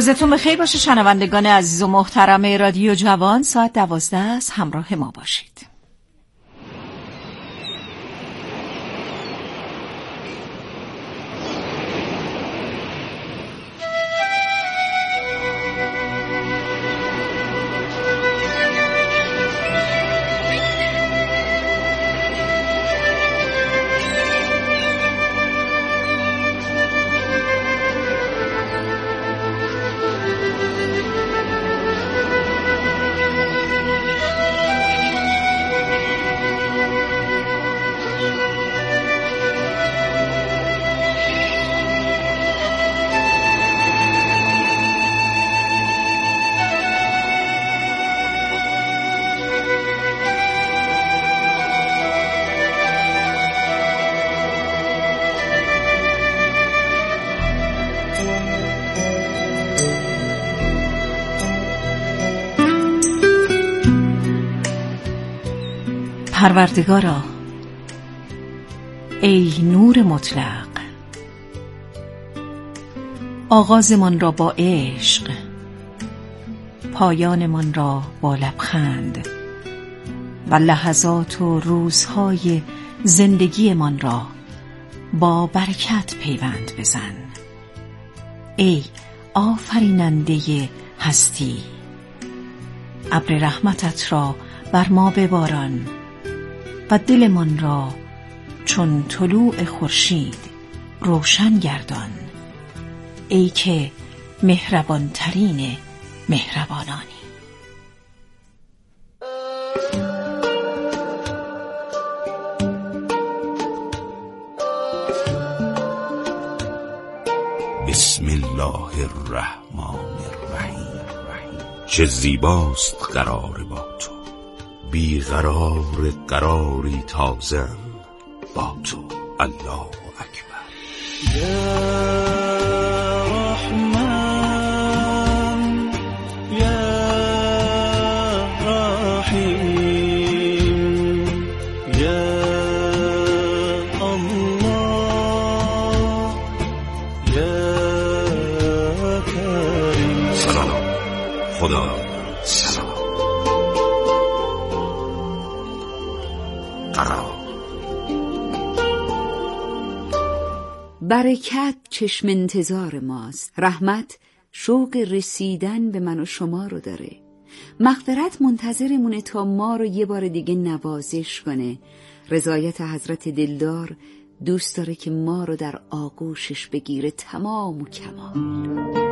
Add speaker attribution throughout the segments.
Speaker 1: روزتون بخیر باشه شنوندگان عزیز و محترم رادیو جوان. ساعت 12 است، همراه ما باشید. پروردگارا، ای نور مطلق، آغازمان را با عشق، پایانمان را با لبخند و لحظات و روزهای زندگیمان را با برکت پیوند بزن. ای آفریننده هستی، ابر رحمتت را بر ما بباران و دلمان را چون طلوع خورشید روشن گردان. ای که مهربان ترین مهربانانی.
Speaker 2: بسم الله الرحمن الرحیم. چه زیباست قرار با تو، بیقرار قراری تازم با تو. الله اکبر.
Speaker 3: یا رحمان یا رحیم یا الله یا کریم.
Speaker 2: سلام خدا. سلام
Speaker 4: برکت چشم انتظار ماست، رحمت شوق رسیدن به من و شما رو داره، مغفرت منتظرمونه تا ما رو یه بار دیگه نوازش کنه، رضایت حضرت دلدار دوست داره که ما رو در آغوشش بگیره تمام و کمال.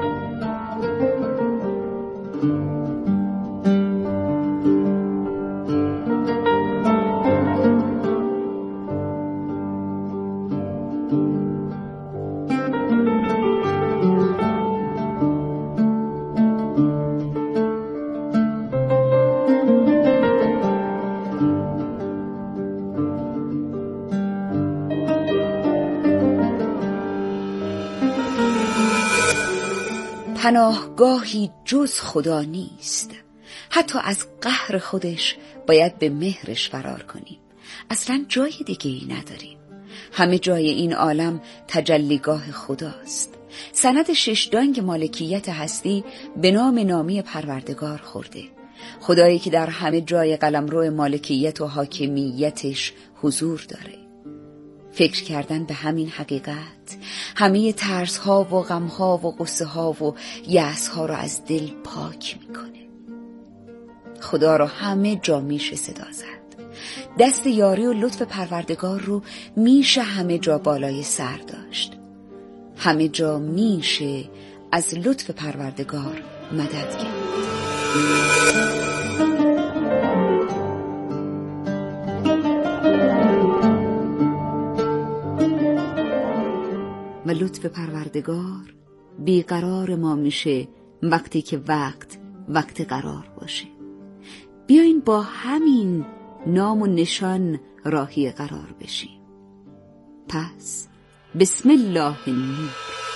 Speaker 4: پناهگاهی جز خدا نیست، حتی از قهر خودش باید به مهرش فرار کنیم، اصلا جای دیگه ای نداریم. همه جای این عالم تجلیگاه خداست. سند 6 دانگ مالکیت هستی به نام نامی پروردگار خورده، خدایی که در همه جای قلمرو مالکیت و حاکمیتش حضور داره. فکر کردن به همین حقیقت همه ترس ها و غم ها و غصه ها و یأس ها را از دل پاک میکنه. خدا را همه جا میشه صدا زد. دست یاری و لطف پروردگار رو میشه همه جا بالای سر داشت. همه جا میشه از لطف پروردگار مدد گرفت. و لطف پروردگار بیقرار ما میشه وقتی که وقت قرار باشه. بیاین با همین نام و نشان راهی قرار بشیم. پس بسم الله النور.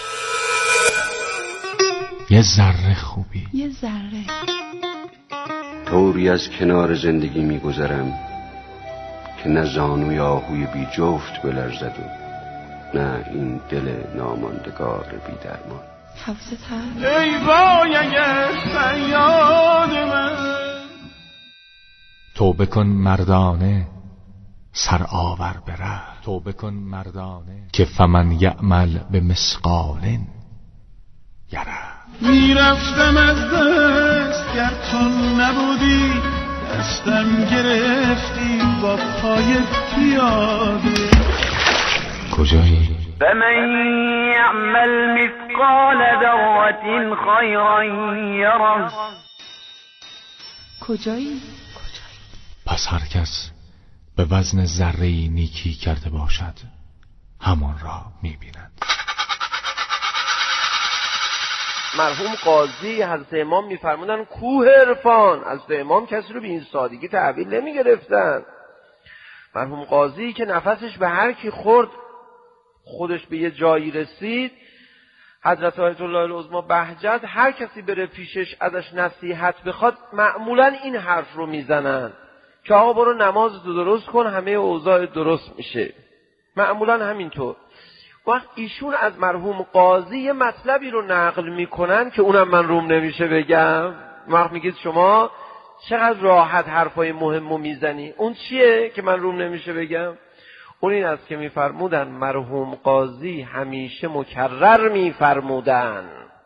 Speaker 5: یه ذره خوبی،
Speaker 6: یه ذره
Speaker 7: طوری از کنار زندگی میگذرم که نه زانوی آهوی بی جفت بلرزد و نه این دل ناماندگار بی درمان.
Speaker 6: حواست هست؟
Speaker 3: ای وای اگر فریاد من.
Speaker 5: توبه کن مردانه سر آور بره، توبه کن مردانه که فمن یعمل به مثقال یره.
Speaker 3: میرفتم از دست گر تو نبودی، دستم گرفتی با پای پیاده.
Speaker 5: کجایی؟
Speaker 8: فمن یعمل مثقال ذرة خیرا یره.
Speaker 6: کجایی؟
Speaker 5: پس هر کس به وزن ذره‌ای نیکی کرده باشد همان را می‌بیند.
Speaker 9: مرحوم قاضی حضرت امام میفرمودن کوه عرفان. حضرت امام کسی رو به این سادگی تحویل نمیگرفتن. مرحوم قاضی که نفسش به هر کی خورد خودش به یه جایی رسید، حضرت آیت الله العظمی بهجت هر کسی بره پیشش ازش نصیحت بخواد معمولا این حرف رو میزنن که آقا برو نماز درست کن همه اوضاع درست میشه. معمولا همینطور. وقت ایشون از مرحوم قاضی یه مطلبی رو نقل میکنن که اونم من روم نمیشه بگم. وقت میگید شما چقدر راحت حرفای مهمو میزنی، اون چیه که من روم نمیشه بگم؟ اون این است که میفرمودن مرحوم قاضی همیشه مکرر میفرمودن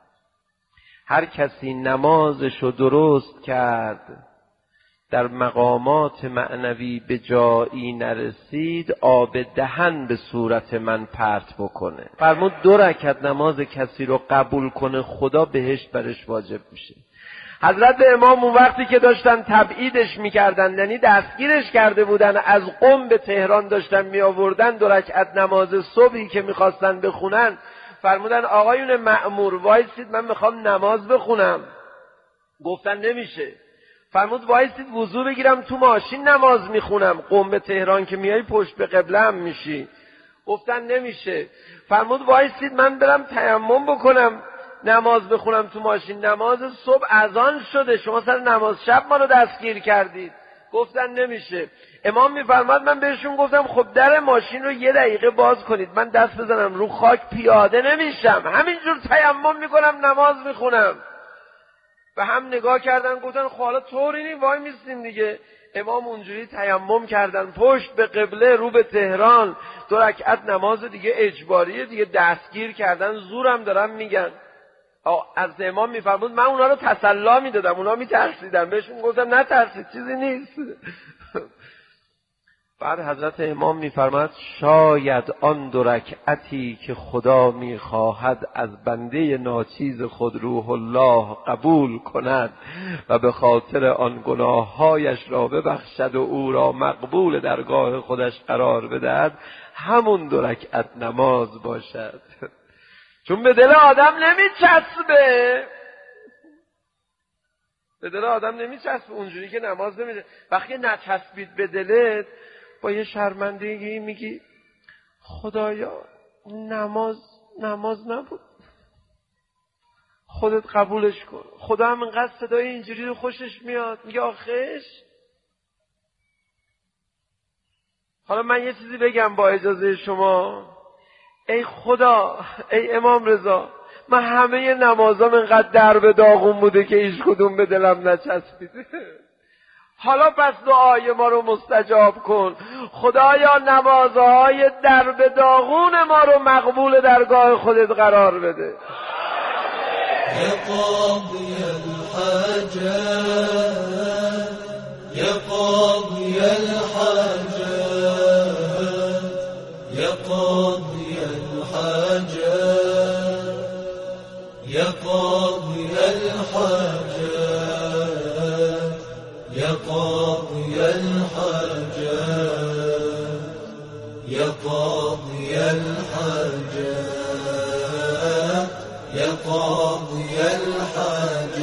Speaker 9: هر کسی نمازشو درست کرد در مقامات معنوی به جایی نرسید آب دهن به صورت من پرت بکنه. فرمود 2 رکعت نماز کسی رو قبول کنه خدا بهشت برش واجب میشه. حضرت امام اون وقتی که داشتن تبعیدش میکردن، یعنی دستگیرش کرده بودن، از قم به تهران داشتن میآوردن 2 رکعت نماز صبحی که میخواستن بخونن، فرمودن آقایون مأمور وایسید من میخوام نماز بخونم. گفتن نمیشه. فرمود وایسید وضو بگیرم تو ماشین نماز میخونم، قم به تهران که میای پشت به قبله هم میشی. گفتن نمیشه. فرمود وایسید من برم تیمم بکنم نماز بخونم تو ماشین، نماز صبح اذان شده شما سر نماز شب ما رو دستگیر کردید. گفتن نمیشه. امام میفرماد من بهشون گفتم خب در ماشین رو 1 دقیقه باز کنید من دست بزنم رو خاک پیاده نمیشم، همینجور تیمم میکنم نماز میخونم. و هم نگاه کردن گفتن خب حالا طوری نی وای میستیم دیگه. امام اونجوری تیمم کردن پشت به قبله رو به تهران، 2 رکعت نماز دیگه اجباریه دیگه، دستگیر کردن زورم دارن میگن. از امام میفرمود من اونا رو تسلا میدادم، اونا میترسیدن، بهشون گفتم نترسید چیزی نیست. بعد حضرت امام میفرماد شاید آن 2 رکعتی که خدا میخواهد از بنده ناچیز خود روح الله قبول کند و به خاطر آن گناههایش را ببخشد و او را مقبول درگاه خودش قرار بدهد همون 2 رکعت نماز باشد. چون به دل آدم نمیچسبه، به دل آدم نمیچسبه اونجوری که نماز نمیده. وقتی نچسبید به دلت با یه شرمندگی میگی خدایا نماز نبود، خودت قبولش کن. خدا هم اینقدر صدای اینجوری رو خوشش میاد، میگه آخش. حالا من یه چیزی بگم با اجازه شما. ای خدا، ای امام رضا، من همه نمازام اینقدر در به داغون بوده که هیچ کدوم به دلم نچسبیده. حالا پس دعای ما رو مستجاب کن. خدایا نمازهای در به داغون ما رو مقبول درگاه خودت قرار بده.
Speaker 3: یا قاضی الحاجات، یا قاضی الحاجات، یا قاضی الحاجات، یا قاضی الحاجات، یا قاضی الحاجات، یا قاضی الحاجات، یا قاضی الحاجات،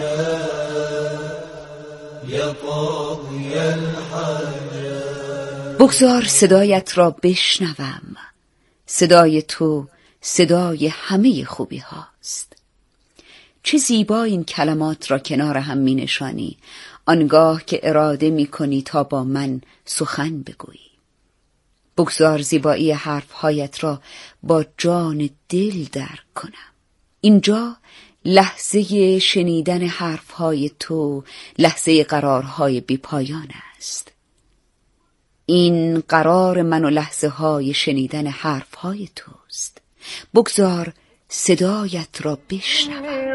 Speaker 3: یا قاضی الحاجات.
Speaker 4: بگذار صدایت را بشنوم، صدای تو صدای همه خوبی هاست. چه زیبا این کلمات را کنار هم می نشانی آنگاه که اراده می کنی تا با من سخن بگویی. بگذار زیبایی حرفهایت را با جان دل درک کنم. اینجا لحظه شنیدن حرفهای تو، لحظه قرارهای بی پایان است. این قرار من و لحظه های شنیدن حرفهای توست. بگذار صدایت را بشنوم.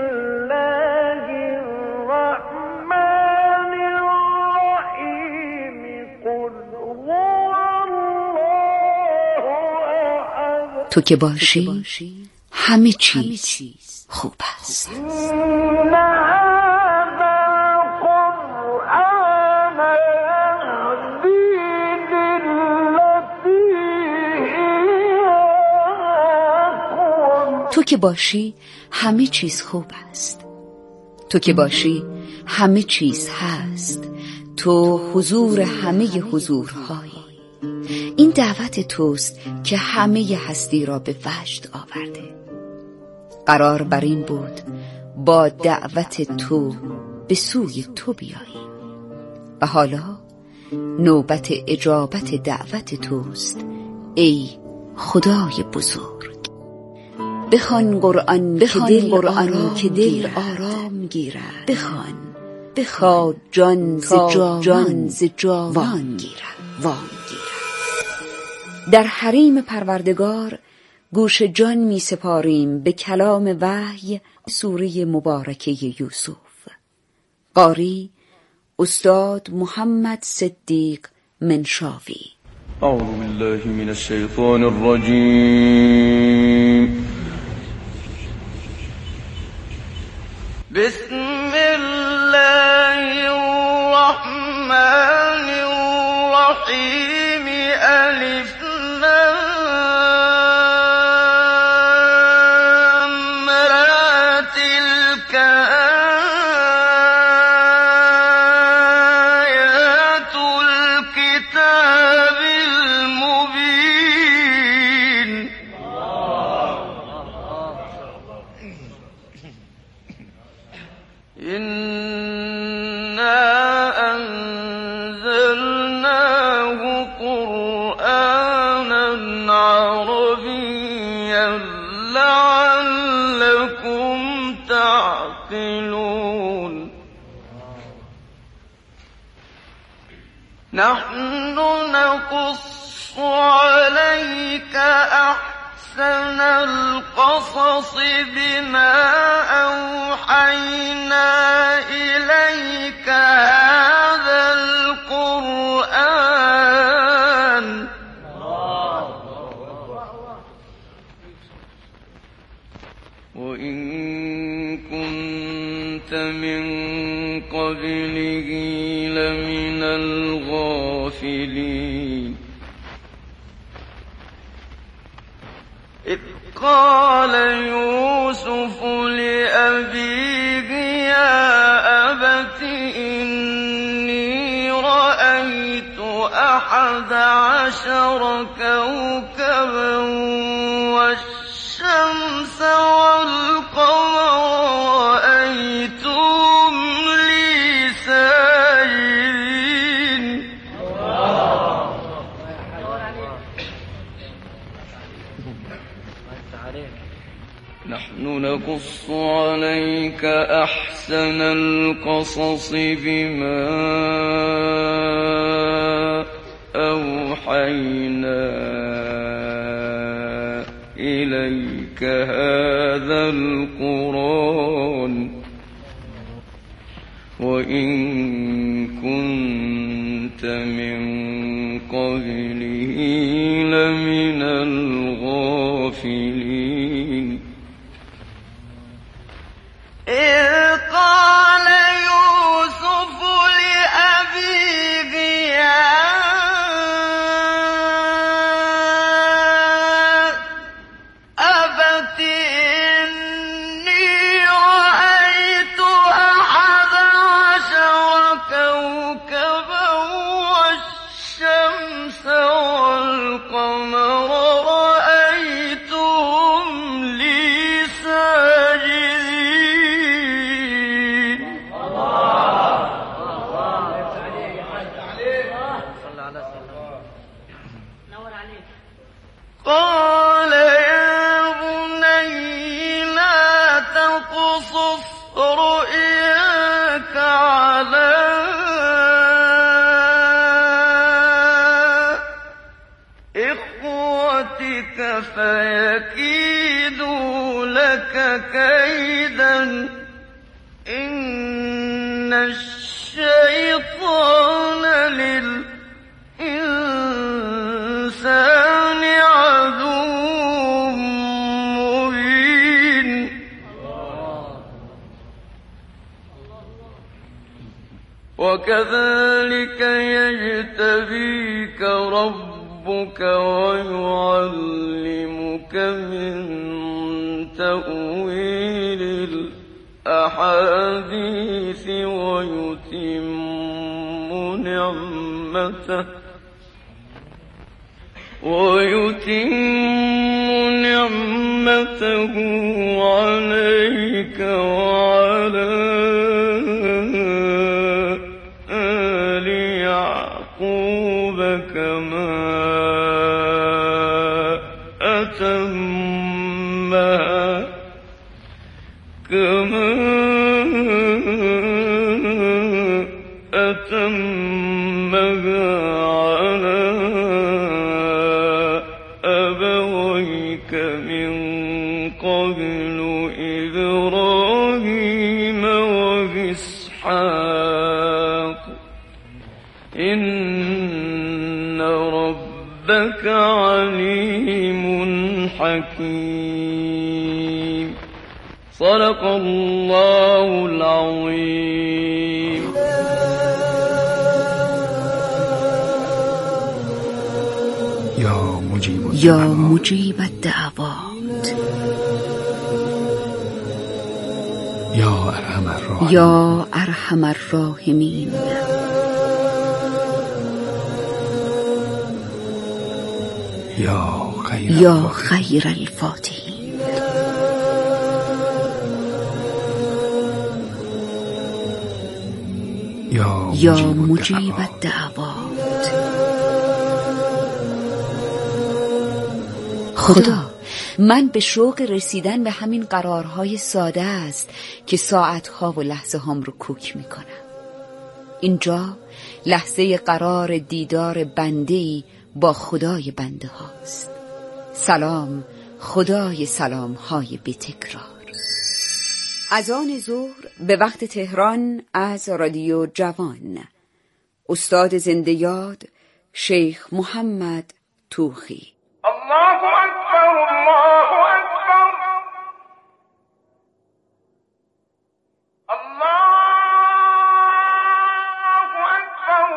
Speaker 4: تو که باشی همه چیز خوب است. تو که باشی همه چیز خوب است. تو که باشی همه چیز هست. تو حضور همه حضورهایی. این دعوت توست که همه هستی را به وجد آورده. قرار بر این بود با دعوت تو به سوی تو بیاییم و حالا نوبت اجابت دعوت توست ای خدای بزرگ. بخوان قرآن که دل آرام گیرد. بخوان جان ز جانان گیرد. در حریم پروردگار گوش جان می سپاریم به کلام وحی سوره مبارکه یوسف. قاری استاد محمد صدیق منشاوی.
Speaker 6: اعوذ بالله من الشیطان الرجیم. بسم الله الرحمن الرحیم. الف نحن نقص عليك أحسن القصص بما أوحينا إليك هذا القرآن وإن كنت من قبله لمن الغافلين. إذ قال يوسف لأبيه يا أبت إني رأيت 11 كوكبا والشمس والقمر رأيتهم لي ساجدين. نحن نقص عليك أحسن القصص بما أوحينا إليك هذا القرآن وإن كنت من قبله لمن الغافلين. إذ قال يوسف لأبيه يا أبت إني رأيت 11 كوكبا والشمس والقمر رأيتهم لي ساجدين. قال يا بني رؤياك على إخوتك فيكيدوا لك كيدا إن الشيطان للإنسان عدو مبين وكذلك يجتبيك ربك ويعلمك من تأويل الأحاديث ويتم نعمته عليك وعلى آل يعقوب كما أتمها على أبويك من قبل إبراهيم وإسحاق إن ربك عليم حكيم. صدق الله العظيم.
Speaker 4: یا مجیب الدعوات یا ارحم الراحمین یا خیر الفاتحین یا مجیب الدعوات. خدا، من به شوق رسیدن به همین قرارهای ساده است که ساعتها و لحظه هام رو کوک میکنم. اینجا لحظه قرار دیدار بنده‌ای با خدای بنده هاست. سلام خدای سلام های بی‌تکرار. اذان ظهر به وقت تهران از رادیو جوان. استاد زنده یاد شیخ محمد توخی.
Speaker 6: الله أكبر الله أكبر الله أكبر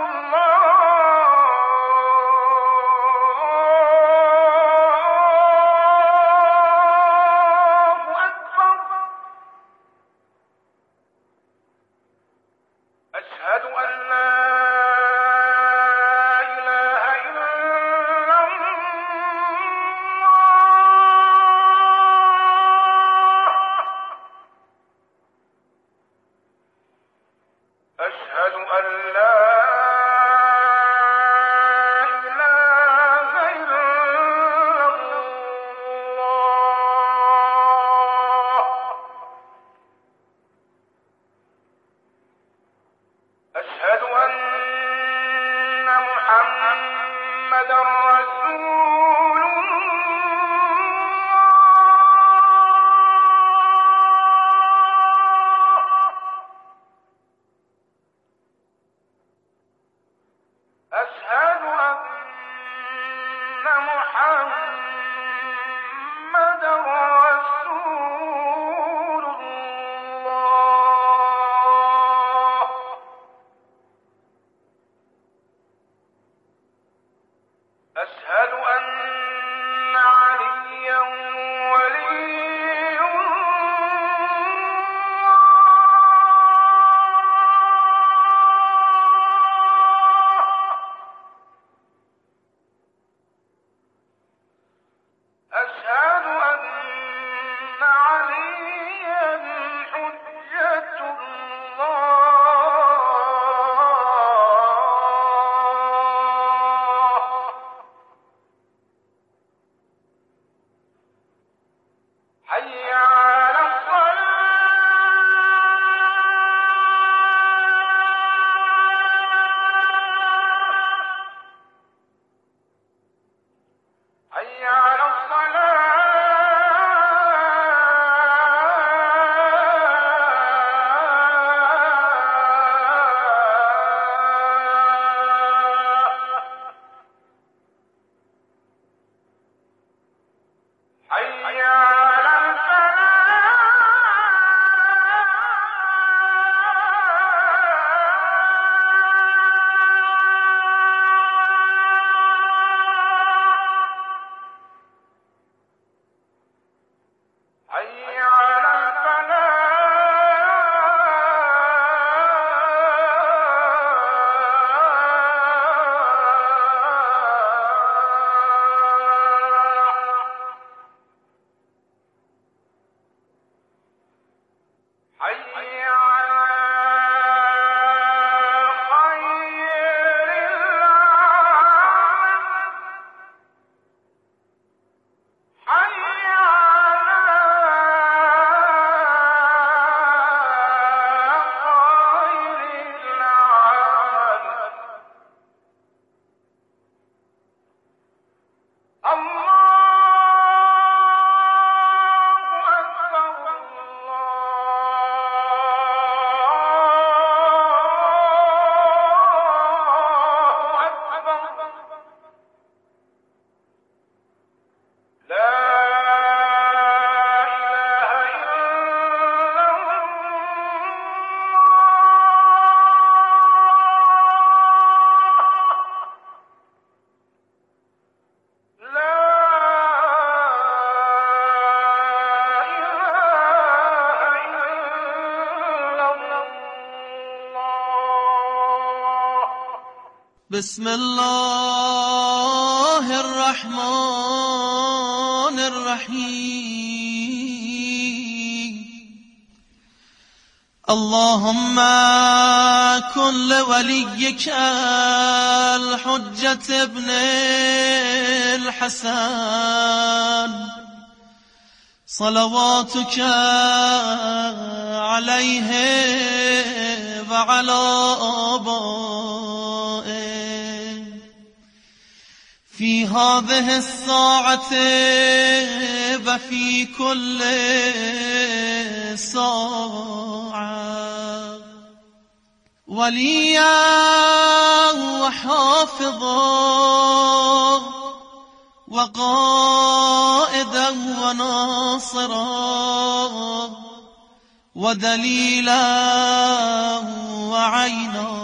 Speaker 6: الله أكبر. أشهد أن لا إله إلا الله
Speaker 10: بسم الله الرحمن الرحیم اللهم كن لوليك الحجة ابن الحسن صلواتك عليه وعلى آبائه في هذه الساعة وفي كل ساعة وليا وحافظا وقائدا وناصرا ودليلا وعينا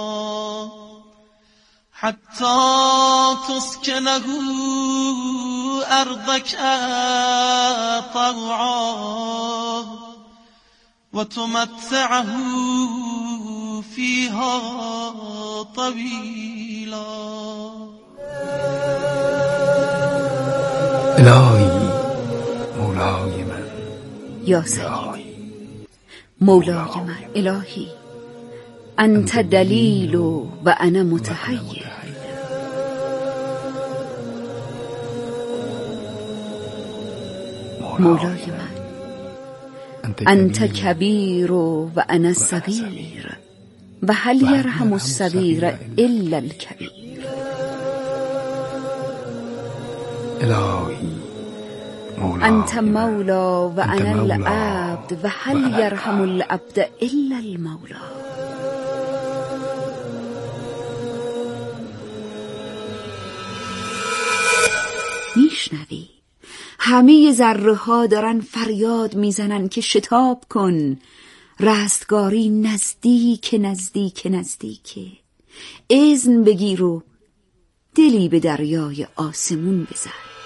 Speaker 10: حتى تسكنه أرضك طوعا وتمتعه فيها طويلا.
Speaker 11: الهی مولای من،
Speaker 4: یا سیدی مولای من، الهی انت دلیل و انا متحیر. مولای من انت کبیر و انا صغیر و هل یرحم الصغیر الا الکبیر.
Speaker 11: الهی
Speaker 4: انت مولا و انا العبد و هل یرحم العبد الا المولا. میشنوی همه ذره ها دارن فریاد میزنن که شتاب کن، رستگاری نزدیک نزدیک نزدیکه. اذن بگیر و دلی به دریای آسمون بزن.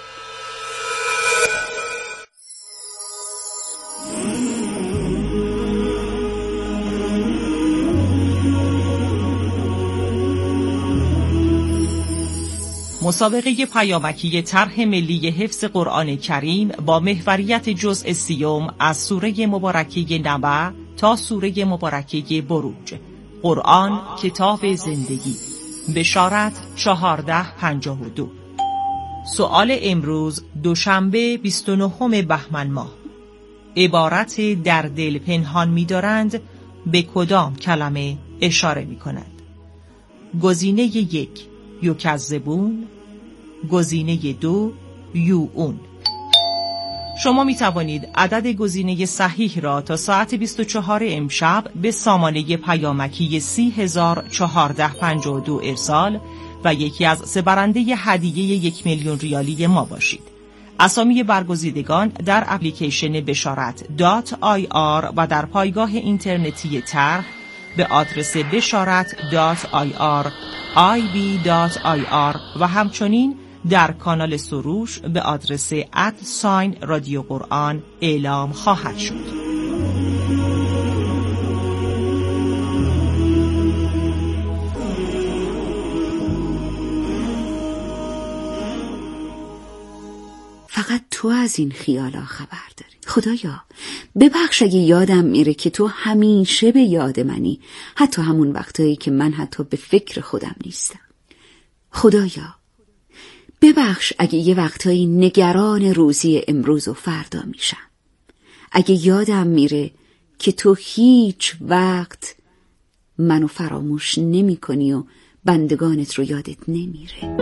Speaker 1: مسابقه پیامکی طرح ملی حفظ قرآن کریم با محوریت جزء 30 از سوره مبارکه نبع تا سوره مبارکه بروج. قرآن کتاب زندگی. بشارت 1452. سوال امروز دوشنبه 29 بهمن ماه. عبارت در دل پنهان می‌دارند به کدام کلمه اشاره می‌کند؟ گزینه 1 یکذبون، گزینه 2 یوئون. شما می توانید عدد گزینه صحیح را تا ساعت 24 امشب به سامانه پیامکی 30452 ارسال و یکی از 3 برنده هدیه 1,000,000 ریالی ما باشید. اسامی برگزیدگان در اپلیکیشن بشارت .ir و در پایگاه اینترنتی طرح به آدرس بشارت.ir ib.ir و همچنین در کانال سروش به آدرس @رادیو قرآن اعلام خواهد شد.
Speaker 4: فقط تو از این خیالا خبر داری. خدایا ببخش اگه یادم میره که تو همیشه به یاد منی، حتی همون وقتایی که من حتی به فکر خودم نیستم. خدایا ببخش اگه یه وقتایی نگران روزی امروز و فردا میشم. اگه یادم میره که تو هیچ وقت منو فراموش نمی کنی و بندگانت رو یادت نمیره.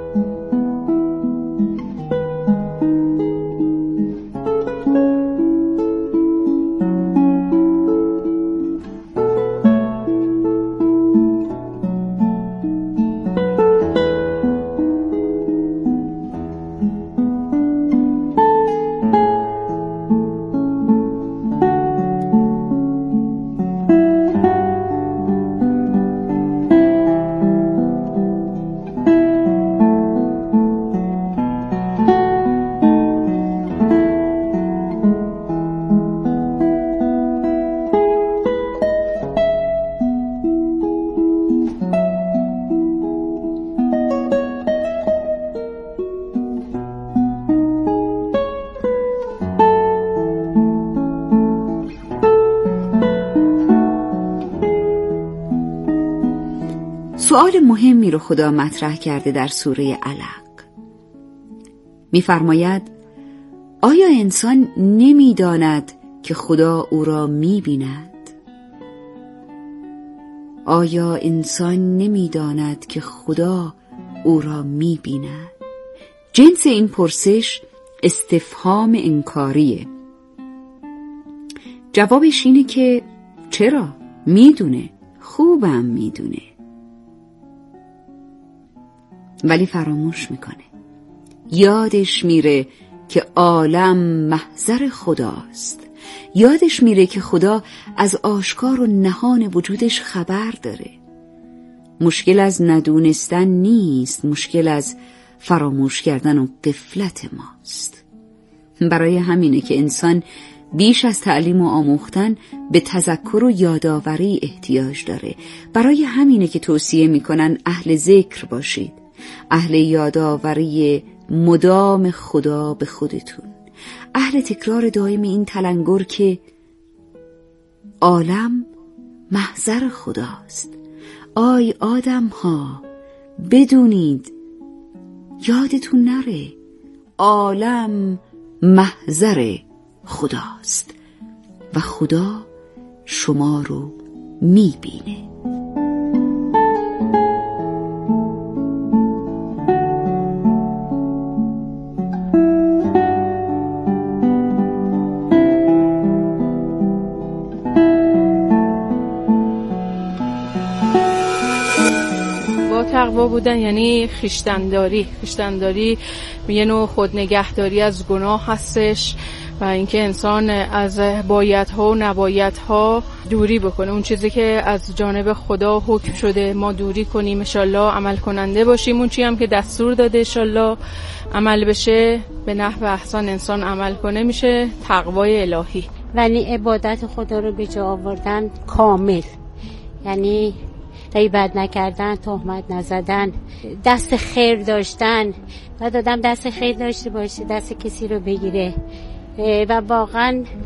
Speaker 4: سؤال مهمی رو خدا مطرح کرده در سوره علق. می‌فرماید آیا انسان نمی‌داند که خدا او را می‌بیند؟ آیا انسان نمی‌داند که خدا او را می‌بیند؟ جنس این پرسش استفهام انکاریه. جوابش اینه که چرا؟ می‌دونه، خوبم می‌دونه. ولی فراموش میکنه. یادش میره که عالم محضر خداست. یادش میره که خدا از آشکار و نهان وجودش خبر داره. مشکل از ندونستن نیست، مشکل از فراموش کردن و غفلت ماست. برای همینه که انسان بیش از تعلیم و آموختن به تذکر و یادآوری احتیاج داره. برای همینه که توصیه میکنن اهل ذکر باشید، اهل یادآوری مدام خدا به خودتون، اهل تکرار دائم این تلنگر که عالم محضر خداست. آی آدم ها بدونید، یادتون نره عالم محضر خداست و خدا شما رو میبینه.
Speaker 12: تقوا بودن یعنی خویشتن‌داری یه نوع خودنگهداری از گناه هستش و اینکه انسان از بایدها و نبایدها دوری بکنه. اون چیزی که از جانب خدا حکم شده ما دوری کنیم، انشالله عمل کننده باشیم. اون چی هم که دستور داده انشالله عمل بشه، به نحو احسان انسان عمل کنه، میشه تقوای الهی.
Speaker 13: ولی عبادت خدا رو به جا آوردن کامل، یعنی غیبت نکردن، تهمت نزدن، دست خیر داشتن. بعد آدم دست خیر داشته باشه، دست کسی رو بگیره و واقعا